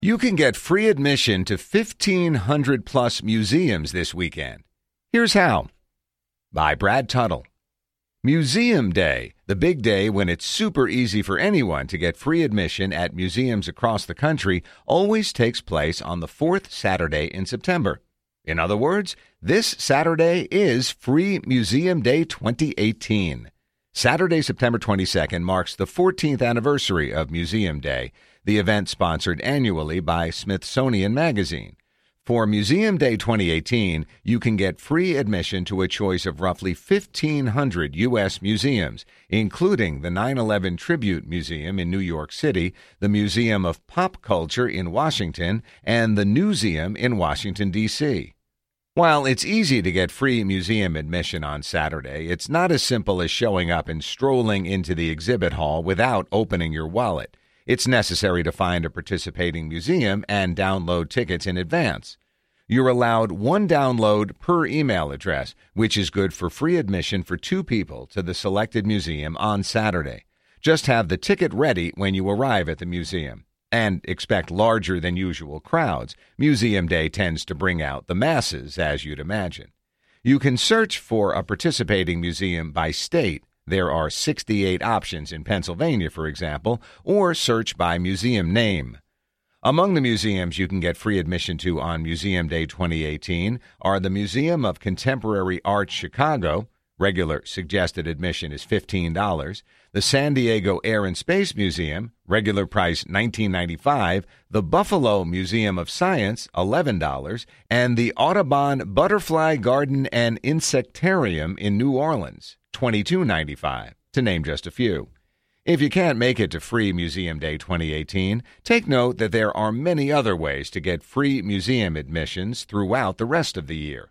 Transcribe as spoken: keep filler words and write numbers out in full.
You can get free admission to fifteen hundred plus museums this weekend. Here's how. By Brad Tuttle. Museum Day, the big day when it's super easy for anyone to get free admission at museums across the country, always takes place on the fourth Saturday in September. In other words, this Saturday is Free Museum Day twenty eighteen. Saturday, September twenty-second, marks the fourteenth anniversary of Museum Day, the event sponsored annually by Smithsonian Magazine. For Museum Day twenty eighteen, you can get free admission to a choice of roughly fifteen hundred U S museums, including the nine eleven Tribute Museum in New York City, the Museum of Pop Culture in Washington, and the Newseum in Washington, D C While it's easy to get free museum admission on Saturday, it's not as simple as showing up and strolling into the exhibit hall without opening your wallet. It's necessary to find a participating museum and download tickets in advance. You're allowed one download per email address, which is good for free admission for two people to the selected museum on Saturday. Just have the ticket ready when you arrive at the museum. And expect larger than usual crowds. Museum Day tends to bring out the masses, as you'd imagine. You can search for a participating museum by state. There are sixty-eight options in Pennsylvania, for example, or search by museum name. Among the museums you can get free admission to on Museum Day twenty eighteen are the Museum of Contemporary Art Chicago. Regular suggested admission is fifteen dollars. The San Diego Air and Space Museum, regular price nineteen ninety-five dollars. The Buffalo Museum of Science, eleven dollars. And the Audubon Butterfly Garden and Insectarium in New Orleans, twenty-two ninety-five, to name just a few. If you can't make it to Free Museum Day twenty eighteen, take note that there are many other ways to get free museum admissions throughout the rest of the year.